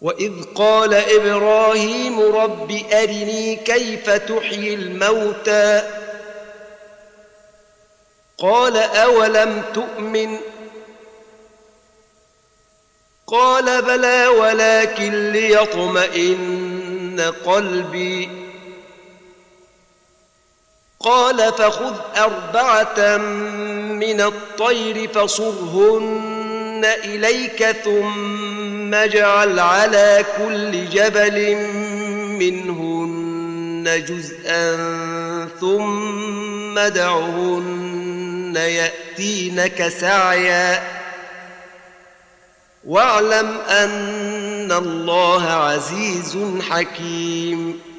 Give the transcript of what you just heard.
وإذ قال إبراهيم رب أرني كيف تحيي الموتى قال أولم تؤمن قال بلى ولكن ليطمئن قلبي قال فخذ 4 من الطير فصرهن إليك ثم اجعل على كل جبل منهن جزءا ثم ادعهن يأتينك سعيا واعلم أن الله عزيز حكيم